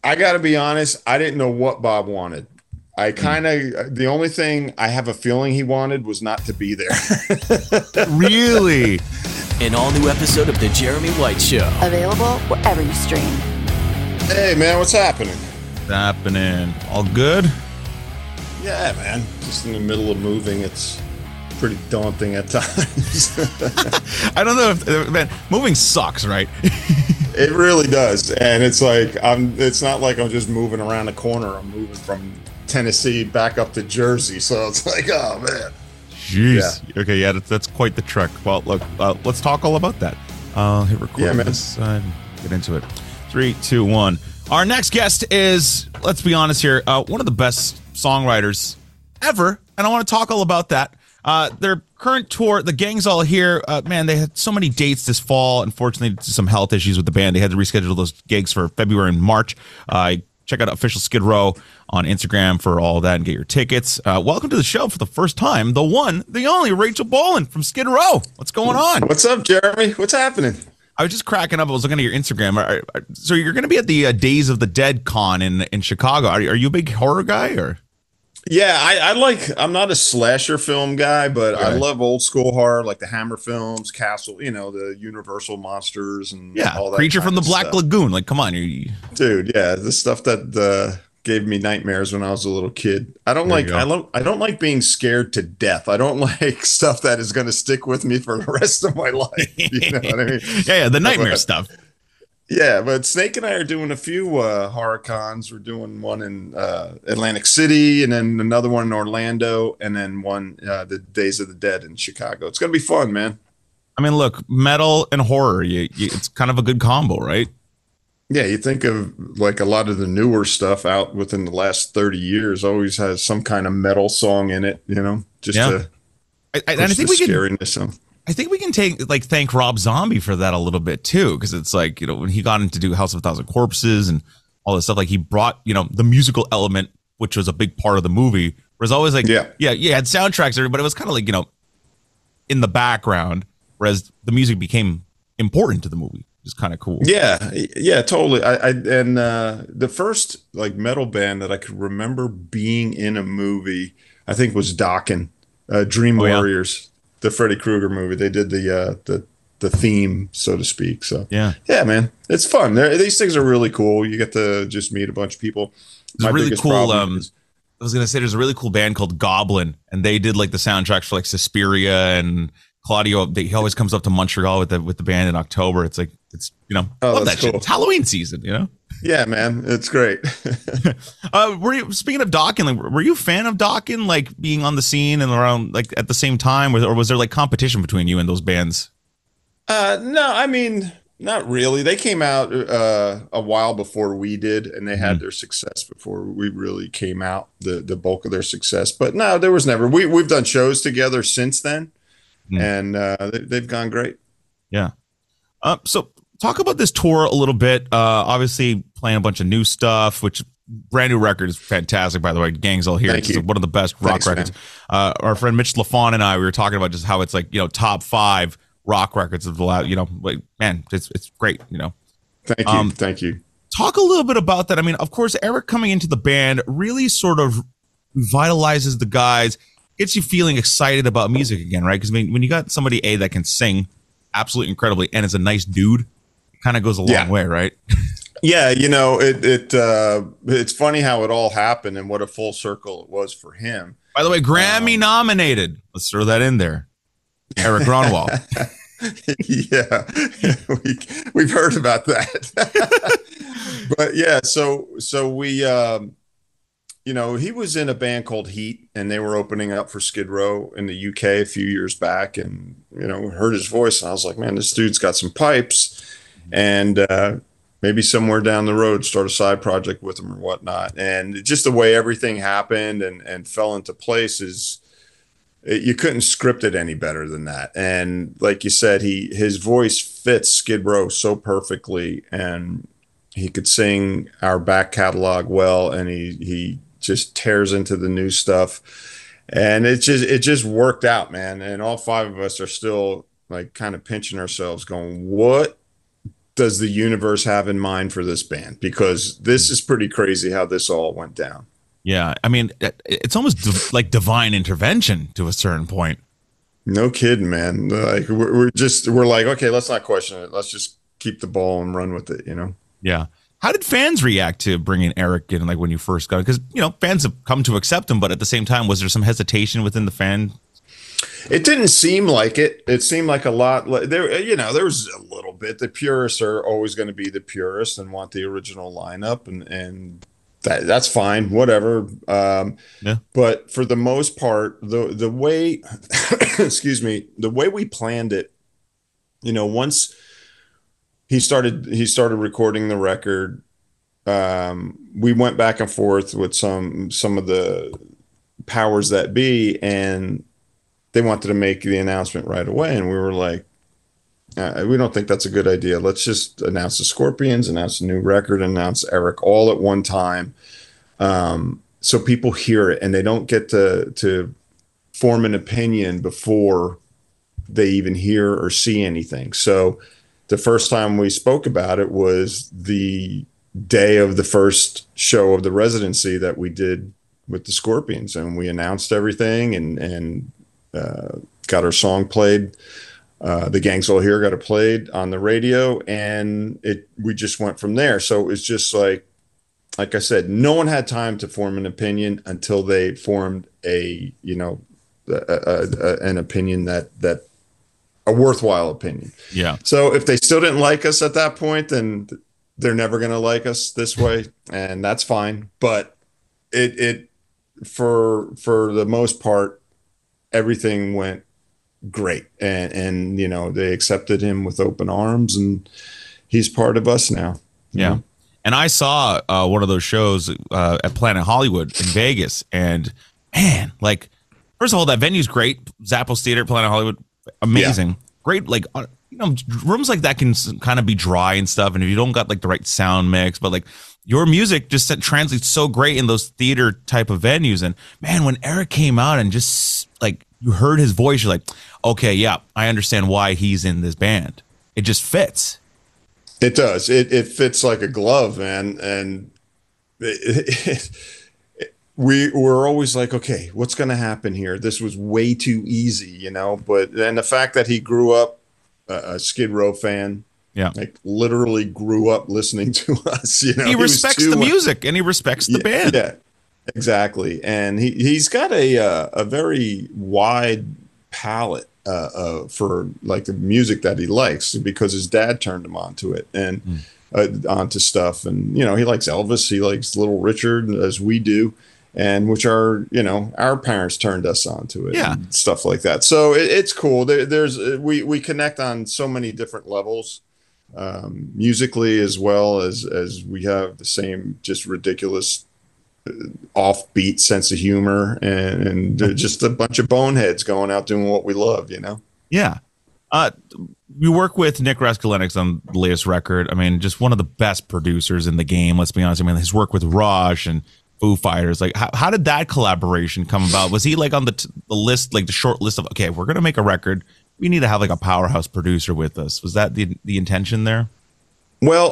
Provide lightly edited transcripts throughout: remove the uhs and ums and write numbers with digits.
I got to be honest. I didn't know what Bob wanted. I Mm. kind of, the only thing I have a feeling he wanted was not to be there. Really? An all-new episode of The Jeremy White Show. Available wherever you stream. Hey, man, what's happening? What's happening? All good? Yeah, man. Just in the middle of moving. It's pretty daunting at times. I don't know if, man, moving sucks, right? It really does. And it's like, it's not like I'm just moving around the corner. I'm moving from Tennessee back up to Jersey. So it's like, oh, man. Jeez. Yeah. Okay, yeah, that's quite the trek. Well, look, let's talk all about that. Hit record this and get into it. 3, 2, 1. Our next guest is, let's be honest here, one of the best songwriters ever, and I want to talk all about that. Their current tour, The Gang's All Here, man, they had so many dates this fall. Unfortunately, some health issues with the band. They had to reschedule those gigs for February and March. Check out official Skid Row on Instagram for all of that and get your tickets. Welcome to the show for the first time, the one, the only Rachel Bolan from Skid Row. What's going on? What's up, Jeremy? What's happening? I was just cracking up. I was looking at your Instagram. So you're going to be at the Days of the Dead con in Chicago. Are you a big horror guy or? Yeah, I'm not a slasher film guy, but Okay. I love old school horror, like the Hammer films, Castle, the Universal monsters and all that. Creature kind from the of Black stuff. Lagoon. Like, come on. Dude, yeah, the stuff that gave me nightmares when I was a little kid. I don't like being scared to death. I don't like stuff that is going to stick with me for the rest of my life. You know what I mean? yeah, the nightmare stuff. Yeah, but Snake and I are doing a few horror cons. We're doing one in Atlantic City, and then another one in Orlando, and then one the Days of the Dead in Chicago. It's gonna be fun, man. I mean, look, metal and horror, it's kind of a good combo, right? Yeah, you think of like a lot of the newer stuff out within the last 30 years always has some kind of metal song in it, just to I push think the we can. scariness of. I think we can thank Rob Zombie for that a little bit too, because it's like, when he got into do House of a Thousand Corpses and all this stuff, like he brought, the musical element, which was a big part of the movie. Whereas always like, you had soundtracks, but it was kind of like, in the background, whereas the music became important to the movie. It's kind of cool. Yeah, totally. The first like metal band that I could remember being in a movie, I think was Dokken, Dream Warriors. The Freddy Krueger movie. They did the theme, so to speak. So yeah, man, it's fun. These things are really cool. You get to just meet a bunch of people. It's really cool. I was gonna say there's a really cool band called Goblin, and they did like the soundtracks for like Suspiria and Claudio. He always comes up to Montreal with the band in October. It's like love that shit. It's Halloween season, Yeah, man, it's great. Were you, speaking of Dokken, like, were you a fan of Dokken, like being on the scene and around like at the same time, or was there like competition between you and those bands? No, I mean, not really. They came out a while before we did, and they had their success before we really came out. The bulk of their success, but no, there was never. We've done shows together since then, and they've gone great. Yeah. So talk about this tour a little bit. Obviously playing a bunch of new stuff, which brand new record is fantastic, by the way. Gang's All Here. It's one of the best rock records. Our friend Mitch LaFon and I, we were talking about just how it's like, top 5 rock records of the last, like, man, it's great, Thank you. Talk a little bit about that. I mean, of course, Eric coming into the band really sort of revitalizes the guys, gets you feeling excited about music again, right? Because when you got somebody that can sing absolutely incredibly and is a nice dude, it kind of goes a long way, right? Yeah, it's funny how it all happened and what a full circle it was for him. By the way, Grammy nominated. Let's throw that in there. Eric Gronwald. Yeah, we've heard about that. But yeah, so we, he was in a band called Heat, and they were opening up for Skid Row in the UK a few years back, and heard his voice, and I was like, man, this dude's got some pipes, and maybe somewhere down the road start a side project with him or whatnot. And just the way everything happened and fell into place you couldn't script it any better than that. And like you said, his voice fits Skid Row so perfectly, and he could sing our back catalog well, and he just tears into the new stuff, and it just worked out, man. And all 5 of us are still like kind of pinching ourselves going, what does the universe have in mind for this band? Because this is pretty crazy how this all went down. Yeah, I mean, it's almost like divine intervention to a certain point. No kidding, man. Like we're like, okay, let's not question it. Let's just keep the ball and run with it, you know? Yeah. How did fans react to bringing Eric in, like when you first got it? Because, you know, fans have come to accept him, but at the same time, was there some hesitation within the fan? It didn't seem like it. It seemed like a lot. There, you know, there was a little bit. The purists are always going to be the purists and want the original lineup, and that's fine, whatever. Yeah. But for the most part, the way, excuse me, the way we planned it, you know, once he started recording the record, we went back and forth with some of the powers that be, and they wanted to make the announcement right away, and we were like, we don't think that's a good idea. Let's just announce the Scorpions, announce a new record, announce Eric all at one time, so people hear it and they don't get to form an opinion before they even hear or see anything. So the first time we spoke about it was the day of the first show of the residency that we did with the Scorpions, and we announced everything and got our song played. The Gang's All Here got it played on the radio, and we just went from there. So it was just like I said, no one had time to form an opinion until they formed an opinion that a worthwhile opinion. Yeah. So if they still didn't like us at that point, then they're never going to like us this way, and that's fine. But it for the most part, everything went great, and you know, they accepted him with open arms, and he's part of us now. Yeah. Know? And I saw one of those shows at Planet Hollywood in Vegas, and man, like, first of all, that venue's great. Zappos Theater, Planet Hollywood, amazing. Yeah. Great, like, you know, rooms like that can kind of be dry and stuff, and if you don't got like the right sound mix, but like your music just translates so great in those theater type of venues. And man, when Eric came out and just like you heard his voice, you're like, okay, yeah, I understand why he's in this band. It just fits. It does. It fits like a glove, man. And we were always like, okay, what's going to happen here? This was way too easy, you know. But then the fact that he grew up a Skid Row fan, yeah, like literally grew up listening to us. You know, he respects the music and he respects the band. Yeah, exactly. And he's got a very wide palette for like the music that he likes, because his dad turned him onto it and onto stuff. And you know, he likes Elvis, he likes Little Richard, as we do, and which are, you know, our parents turned us onto it, yeah, and stuff like that. So it's cool. We connect on so many different levels, musically, as well as we have the same just ridiculous offbeat sense of humor, and just a bunch of boneheads going out doing what we love, you know? Yeah. You work with Nick Raskulinecz on the latest record. I mean, just one of the best producers in the game, let's be honest. I mean, his work with Rush and Foo Fighters, like how did that collaboration come about? Was he like on the list, like the short list of, okay, if we're going to make a record, we need to have like a powerhouse producer with us? Was that the intention there? Well,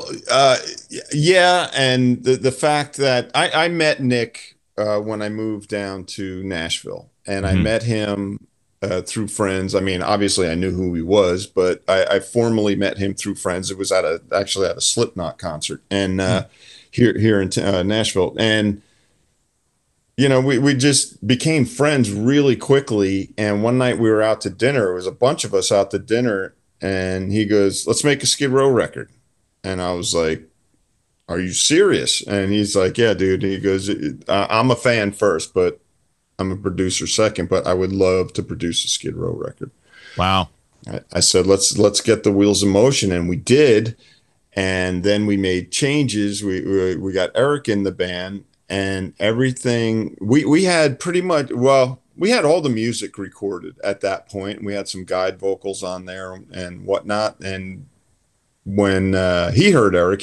yeah, and the fact that I met Nick when I moved down to Nashville, and I met him through friends. I mean, obviously I knew who he was, but I formally met him through friends. It was actually at a Slipknot concert, and here in Nashville, and you know, we just became friends really quickly. And one night we were out to dinner. It was a bunch of us out to dinner, and he goes, "Let's make a Skid Row record." And I was like, "Are you serious?" And he's like, "Yeah, dude." He goes, "I'm a fan first, but I'm a producer second, but I would love to produce a Skid Row record." Wow. I said, let's get the wheels in motion. And we did. And then we made changes. We got Eric in the band, and everything. We had pretty much, well, we had all the music recorded at that point. We had some guide vocals on there and whatnot. And when he heard Eric,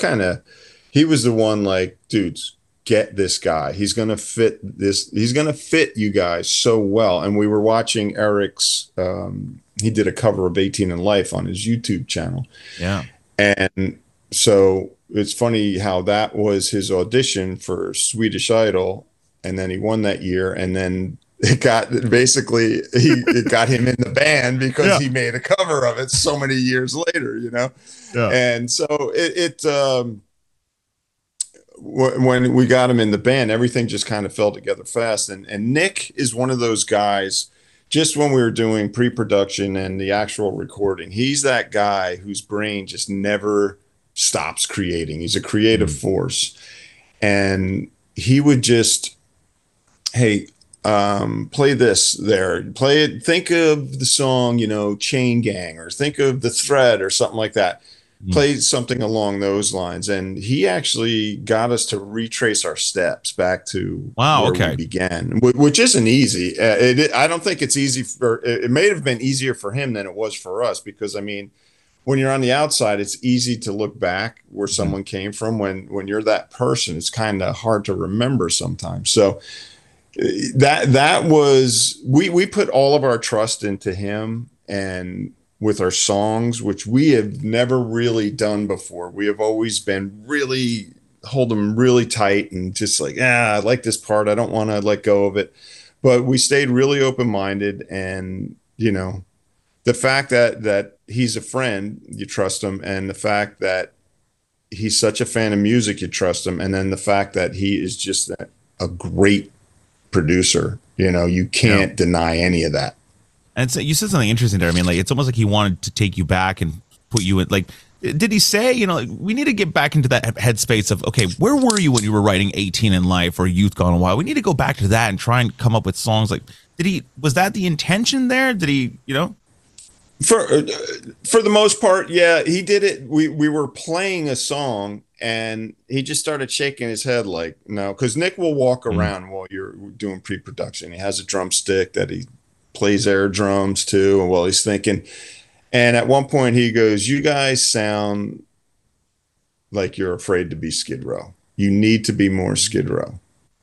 he was the one like, dudes, get this guy. He's going to fit this. He's going to fit you guys so well. And we were watching Eric's, he did a cover of 18 and Life on his YouTube channel. Yeah. And so it's funny how that was his audition for Swedish Idol, and then he won that year, and then it got basically it got him in the band because he made a cover of it so many years later, you know. Yeah. And so when we got him in the band, everything just kind of fell together fast. And Nick is one of those guys. Just when we were doing pre-production and the actual recording, he's that guy whose brain just never stops creating. He's a creative force, and he would just, hey, play this there, play it. Think of the song, you know, Chain Gang, or think of The Thread or something like that. Play something along those lines. And he actually got us to retrace our steps back to where we began, which isn't easy. I don't think it's easy it may have been easier for him than it was for us, because I mean, when you're on the outside, it's easy to look back where someone came from. When you're that person, it's kind of hard to remember sometimes. So that was, we put all of our trust into him, and with our songs, which we have never really done before. We have always been really hold them really tight and just like, I like this part, I don't want to let go of it. But we stayed really open-minded, and you know, the fact that he's a friend, you trust him, and the fact that he's such a fan of music, you trust him, and then the fact that he is just a great producer, you know, you can't deny any of that. And so you said something interesting there. I mean, like, it's almost like he wanted to take you back and put you in, like, did he say, you know, we need to get back into that headspace of, okay, where were you when you were writing 18 in Life or Youth Gone Wild? We need to go back to that and try and come up with songs. Like, was that the intention there? Did he, you know? For the most part, yeah, he did it. We were playing a song, and he just started shaking his head like, no, because Nick will walk around while you're doing pre-production. He has a drumstick that he plays air drums too, and while he's thinking. And at one point he goes, you guys sound like you're afraid to be Skid Row. You need to be more Skid Row.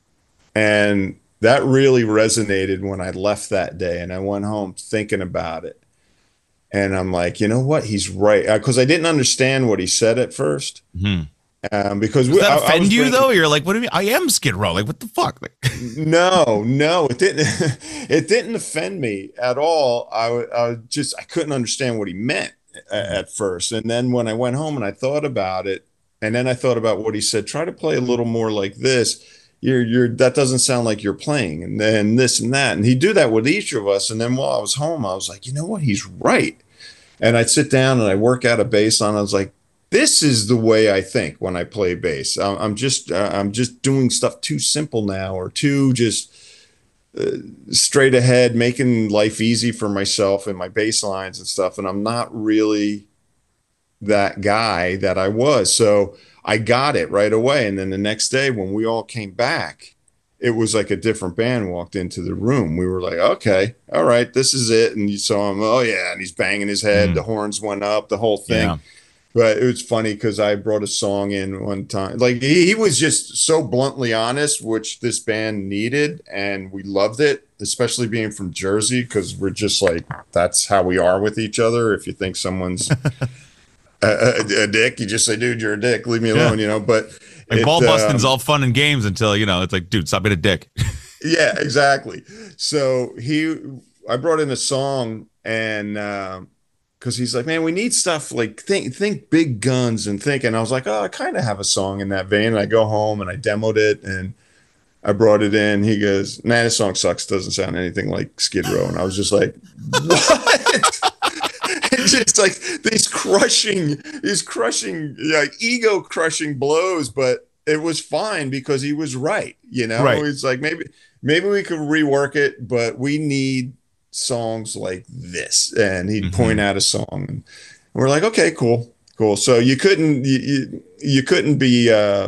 And that really resonated when I left that day, and I went home thinking about it. And I'm like, you know what? He's right. Because I didn't understand what he said at first. Mm-hmm. Because does that offend you though? You're like, what do you mean? I am Skid Row. Like, what the fuck? Like, no, it didn't. It didn't offend me at all. I couldn't understand what he meant at first. And then when I went home and I thought about it, and then I thought about what he said, try to play a little more like this. That doesn't sound like you're playing, and then this and that. And he'd do that with each of us. And then while I was home, I was like, you know what? He's right. And I'd sit down and I work out a bass line. I was like, this is the way I think when I play bass. I'm just doing stuff too simple now, or too just straight ahead, making life easy for myself and my bass lines and stuff. And I'm not really that guy that I was. So I got it right away. And then the next day when we all came back, it was like a different band walked into the room. We were like, okay, all right, this is it. And you saw him, oh yeah, and he's banging his head. The horns went up, the whole thing. Yeah. But it was funny because I brought a song in one time. Like he was just so bluntly honest, which this band needed, and we loved it, especially being from Jersey, because we're just like, that's how we are with each other. If you think someone's a dick, you just say, dude, you're a dick, leave me alone, you know. But like ball busting's all fun and games until, you know, it's like, dude, stop being a dick. Yeah, exactly. So I brought in a song, and because he's like, man, we need stuff like think big guns and I was like, oh, I kind of have a song in that vein. And I go home and I demoed it and I brought it in. He goes, man, this song sucks. Doesn't sound anything like Skid Row. And I was just like, what? It's just like these crushing, like ego crushing blows. But it was fine because he was right. You know, It's like, maybe we could rework it, but we need songs like this. And he'd point out a song, and we're like, okay, cool. So you couldn't be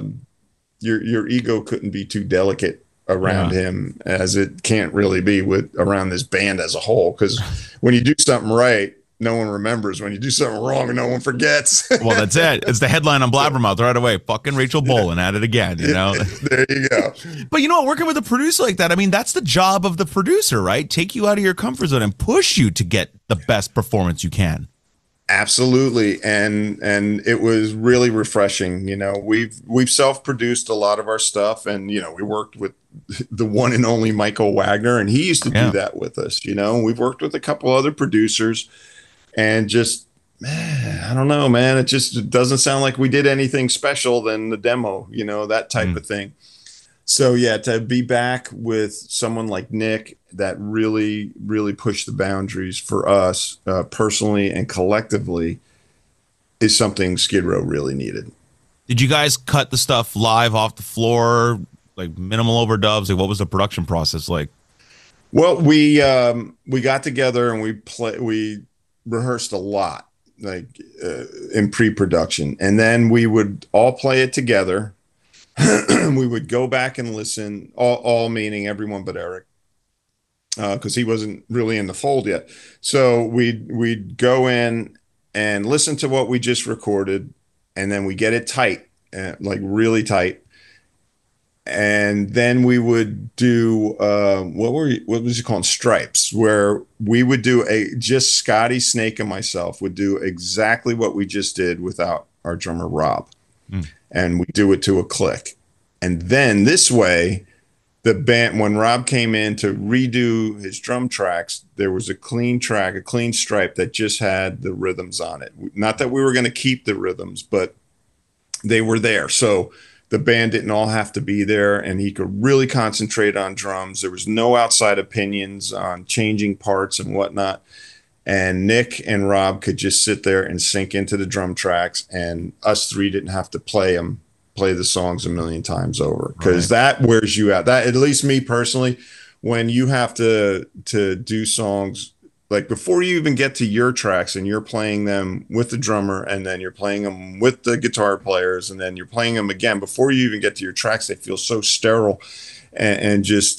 your ego couldn't be too delicate around him, as it can't really be around this band as a whole, because when you do something right, no one remembers. When you do something wrong, no one forgets. Well, that's it. It's the headline on Blabbermouth right away. Fucking Rachel Bolan at it again, you know? There you go. But you know what? Working with a producer like that, I mean, that's the job of the producer, right? Take you out of your comfort zone and push you to get the best performance you can. Absolutely. And it was really refreshing. We've self-produced a lot of our stuff, and we worked with the one and only Michael Wagner, and he used to do Yeah. that with us. We've worked with a couple other producers, and just, man, I don't know, man, it doesn't sound like we did anything special than the demo, that type of thing. So yeah, to be back with someone like Nick that really, really pushed the boundaries for us personally and collectively is something Skid Row really needed. Did you guys cut the stuff live off the floor, like minimal overdubs? Like, what was the production process like? Well, we got together and we rehearsed a lot, like in pre-production, and then we would all play it together. We would go back and listen, all meaning everyone but Eric, because he wasn't really in the fold yet. So we'd go in and listen to what we just recorded, and then we get it tight, like really tight. And then we would do what was it called? Stripes, where we would do just Scotty, Snake, and myself would do exactly what we just did without our drummer Rob. And we do it to a click. And then this way, the band, when Rob came in to redo his drum tracks, there was a clean track, a clean stripe that just had the rhythms on it. Not that we were going to keep the rhythms, but they were there. So the band didn't all have to be there, and he could really concentrate on drums. There was no outside opinions on changing parts and whatnot. And Nick and Rob could just sit there and sink into the drum tracks, and us three didn't have to play the songs a million times over, because that wears you out. That, at least me personally, when you have to do songs, like before you even get to your tracks and you're playing them with the drummer, and then you're playing them with the guitar players, and then you're playing them again, before you even get to your tracks, they feel so sterile and just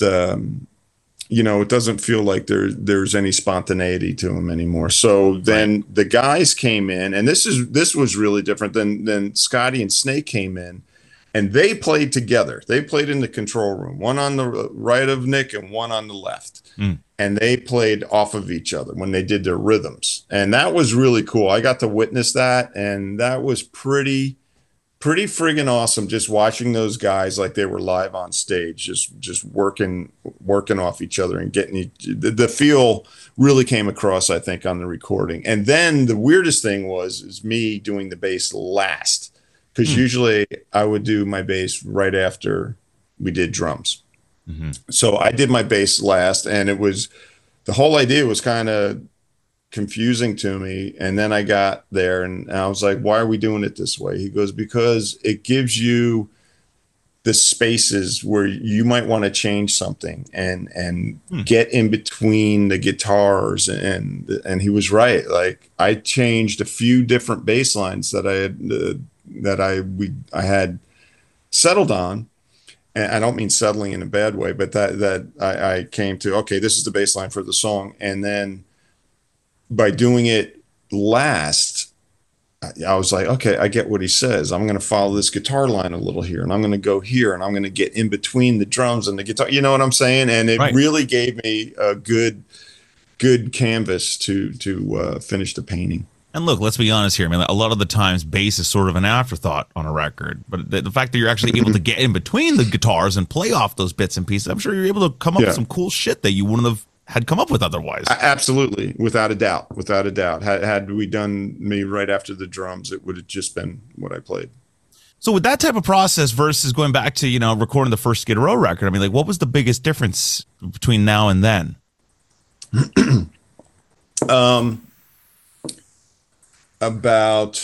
it doesn't feel like there's any spontaneity to them anymore. So then the guys came in, and this was really different than Scotty and Snake came in, and they played together. They played in the control room, one on the right of Nick and one on the left. And they played off of each other when they did their rhythms. And that was really cool. I got to witness that, and that was pretty friggin' awesome, just watching those guys like they were live on stage, just working off each other and getting the feel really came across, I think, on the recording. And then the weirdest thing is me doing the bass last, because usually I would do my bass right after we did drums. So I did my bass last, and the whole idea was kind of confusing to me. And then I got there and I was like, why are we doing it this way? He goes, because it gives you the spaces where you might want to change something and get in between the guitars. And he was right. Like, I changed a few different bass lines that I had settled on. And I don't mean settling in a bad way, but that I came to, okay, this is the bass line for the song. And then by doing it last, I was like, okay, I get what he says. I'm going to follow this guitar line a little here, and I'm going to go here, and I'm going to get in between the drums and the guitar. You know what I'm saying? And it really gave me a good canvas to finish the painting. And look, let's be honest here. I mean, a lot of the times bass is sort of an afterthought on a record, but the fact that you're actually able to get in between the guitars and play off those bits and pieces, I'm sure you're able to come up with some cool shit that you wouldn't have had come up with otherwise. Absolutely. Without a doubt. Had we done me right after the drums, it would have just been what I played. So with that type of process versus going back to, recording the first Skid Row record, I mean, like, what was the biggest difference between now and then? About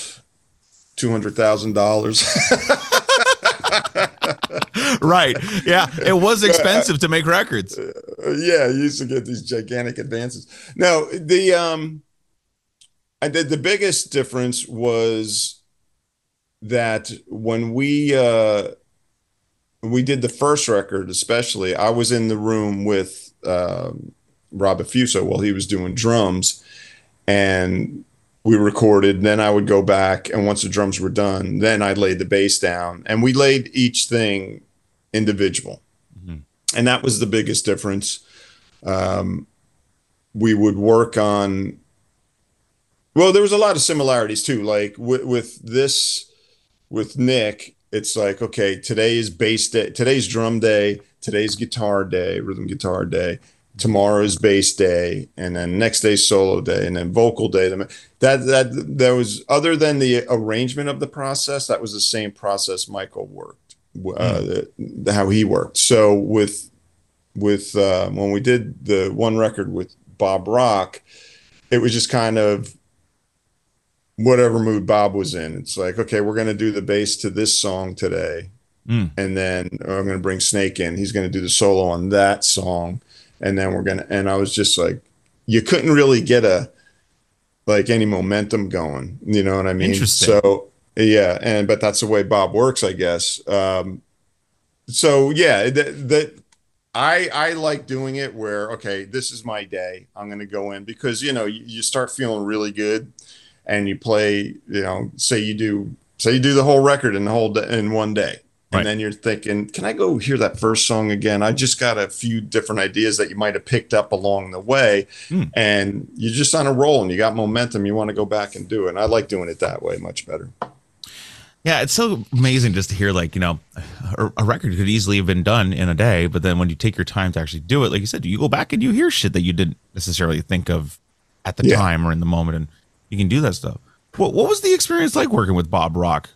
$200,000. Right. Yeah. It was expensive to make records. Yeah. You used to get these gigantic advances. No, the biggest difference was that when we did the first record, especially, I was in the room with Rob Affuso while he was doing drums, and we recorded. Then I would go back, and once the drums were done, then I laid the bass down, and we laid each thing individual. And that was the biggest difference. We would work on Well, there was a lot of similarities too. Like with Nick, it's like, okay, today is bass day, today's drum day, today's guitar day, rhythm guitar day, tomorrow's bass day, and then next day's solo day, and then vocal day. That was, other than the arrangement of the process, that was the same process Michael worked, how he worked. So with when we did the one record with Bob Rock, it was just kind of whatever mood Bob was in. It's like, okay, we're going to do the bass to this song today. And then I'm going to bring Snake in. He's going to do the solo on that song. And then and I was just like, you couldn't really get any momentum going. You know what I mean? Interesting. So yeah. But that's the way Bob works, I guess. So yeah, I like doing it where, okay, this is my day. I'm going to go in because, you start feeling really good. And you play, say you do the whole record in one day. And right. Then you're thinking, can I go hear that first song again? I just got a few different ideas that you might have picked up along the way. And you're just on a roll and you got momentum. You want to go back and do it. And I like doing it that way much better. Yeah, it's so amazing just to hear, like, a record could easily have been done in a day. But then when you take your time to actually do it, like you said, you go back and you hear shit that you didn't necessarily think of at the time or in the moment. And you can do that stuff. What was the experience like working with Bob Rock?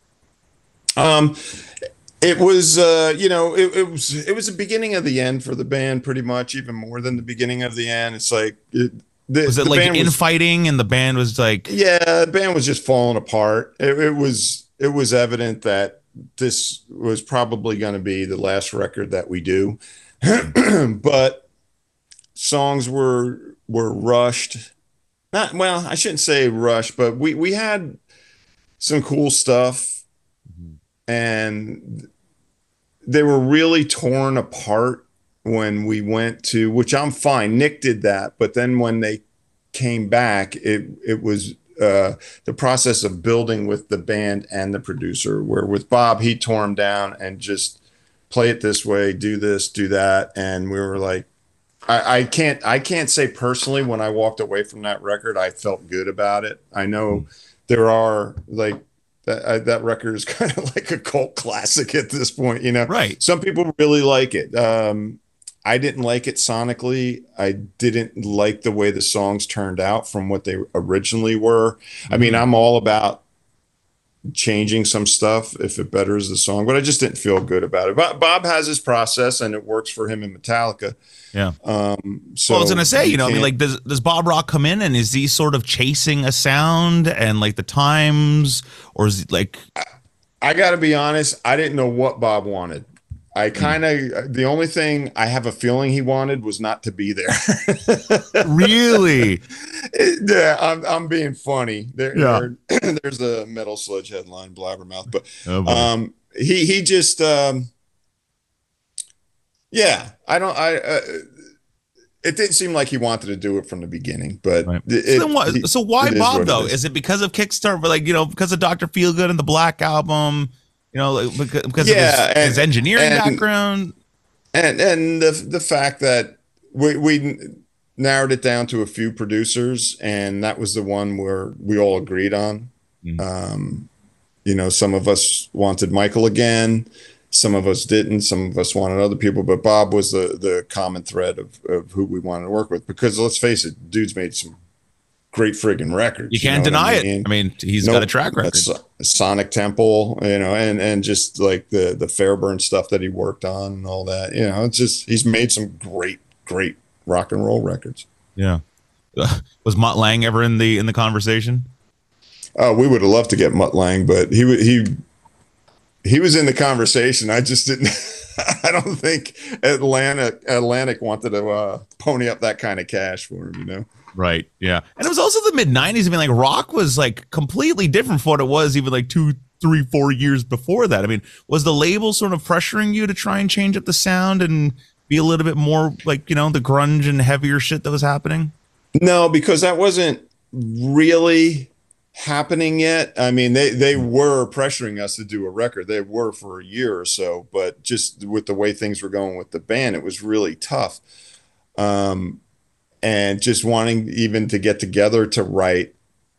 It was, it was the beginning of the end for the band, pretty much, even more than the beginning of the end. It's like, was it like infighting and the band was like, yeah, the band was just falling apart. It was evident that this was probably going to be the last record that we do, but songs were rushed. I shouldn't say rush, but we had some cool stuff, and they were really torn apart when we went to, which I'm fine. Nick did that, but then when they came back, it was the process of building with the band and the producer, where with Bob, he tore him down and just play it this way, do this, do that. And we were like, I can't say personally when I walked away from that record, I felt good about it. I know there are like that record is kind of like a cult classic at this point, Right. Some people really like it. I didn't like it sonically. I didn't like the way the songs turned out from what they originally were. I mean, I'm all about changing some stuff if it betters the song, but I just didn't feel good about it. But Bob has his process and it works for him in Metallica. Yeah. So I was going to say, I mean, like, does Bob Rock come in and is he sort of chasing a sound and like the times, or is it like, I got to be honest, I didn't know what Bob wanted. The only thing I have a feeling he wanted was not to be there. Really? Yeah, I'm being funny. There's a Metal Sludge headline, Blabbermouth, but he just it didn't seem like he wanted to do it from the beginning, but right. So why Bob though? Is it because of Kickstarter, like, because of Dr. Feelgood and the Black Album? Because of his engineering background, and the fact that we narrowed it down to a few producers, and that was the one where we all agreed on. Some of us wanted Michael again, some of us didn't, some of us wanted other people, but Bob was the common thread of who we wanted to work with, because let's face it, dude's made some great friggin' records. You can't deny it. I mean, he's got a track record. Sonic Temple, and just like the Fairburn stuff that he worked on and all that. It's just, he's made some great rock and roll records. Yeah. Was Mutt Lange ever in the conversation? We would have loved to get Mutt Lange, but he was in the conversation. I just didn't. I don't think Atlantic wanted to pony up that kind of cash for him. Right. Yeah. And it was also the mid 90s. I mean, like, rock was like completely different from what it was even like 2, 3, 4 years before that. I mean, was the label sort of pressuring you to try and change up the sound and be a little bit more like, the grunge and heavier shit that was happening? No, because that wasn't really happening yet. I mean, they were pressuring us to do a record. They were for a year or so, but just with the way things were going with the band, it was really tough. And just wanting even to get together to write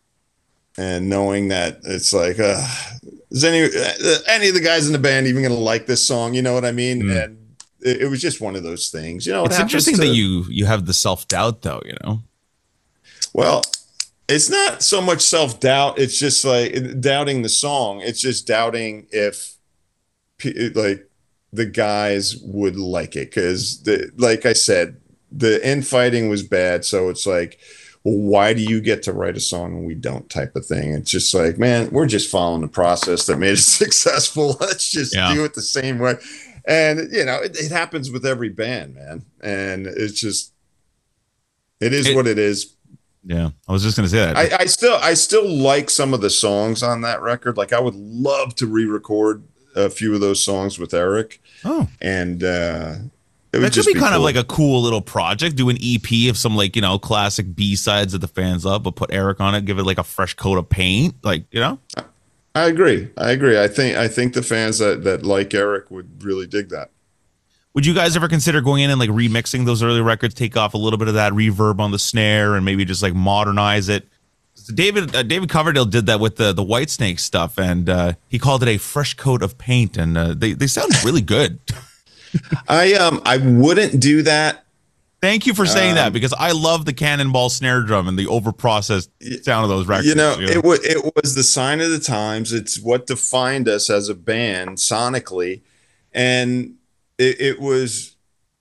and knowing that it's like, is any of the guys in the band even going to like this song? You know what I mean? And it was just one of those things. You know, it's interesting that you have the self-doubt, though. You know, well, it's not so much self-doubt. It's just like doubting the song. It's just doubting if like the guys would like it, because like I said, the infighting was bad. So it's like, well, why do you get to write a song and we don't, type of thing? It's just like, man, we're just following the process that made us successful. Let's just do it the same way. And, you know, it happens with every band, man. And it's just, it is what it is. Yeah. I was just going to say that. I still like some of the songs on that record. Like, I would love to re-record a few of those songs with Eric. Oh. And, that could be kind of like a cool little project. Do an EP of some, like, you know, classic B-sides that the fans love, but put Eric on it, give it like a fresh coat of paint, like, you know. I agree. I think the fans that like Eric would really dig that. Would you guys ever consider going in and like remixing those early records, take off a little bit of that reverb on the snare, and maybe just like modernize it? David Coverdale did that with the Whitesnake stuff, and he called it a fresh coat of paint, and they sound really good. I wouldn't do that. Thank you for saying that, because I love the cannonball snare drum and the overprocessed sound of those records. You know, it was the sign of the times. It's what defined us as a band sonically, and it's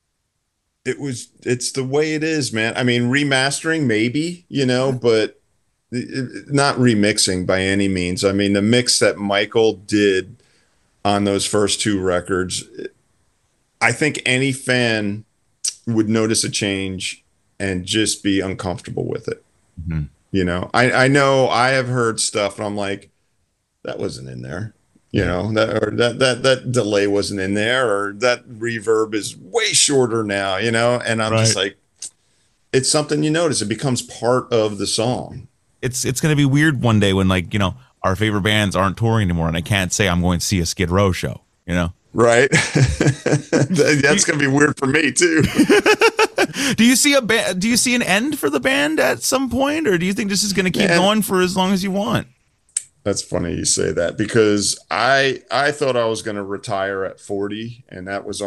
the way it is, man. I mean, remastering maybe, you know, but not remixing by any means. I mean, the mix that Michael did on those first two records, I think any fan would notice a change and just be uncomfortable with it. Mm-hmm. You know, I know I have heard stuff and I'm like, that wasn't in there. You know, that delay wasn't in there, or that reverb is way shorter now, you know, and I'm just like, it's something you notice. It becomes part of the song. It's going to be weird one day when, like, you know, our favorite bands aren't touring anymore, and I can't say I'm going to see a Skid Row show, you know? Right. That's going to be weird for me too. Do you see an end for the band at some point, or do you think this is going to keep going for as long as you want? That's funny you say that, because I thought I was going to retire at 40, and that was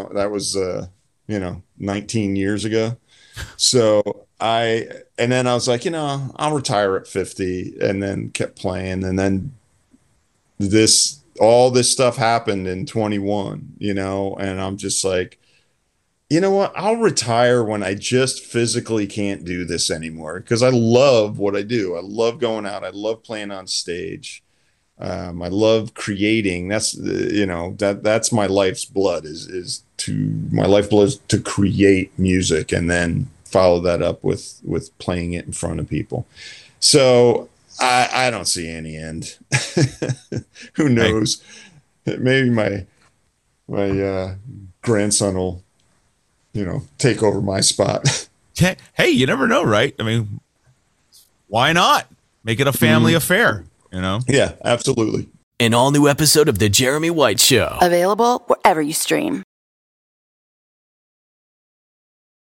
19 years ago. So then I was like, you know, I'll retire at 50, and then kept playing, and then all this stuff happened in 21, you know, and I'm just like, you know what? I'll retire when I just physically can't do this anymore, because I love what I do. I love going out. I love playing on stage. I love creating. That's that's my life's blood is to create music, and then follow that up with playing it in front of people. So I don't see any end. Who knows? Maybe my grandson will, take over my spot. Hey, you never know, right? I mean, why not make it a family affair? Yeah, absolutely. An all-new episode of The Jeremy White Show. Available wherever you stream.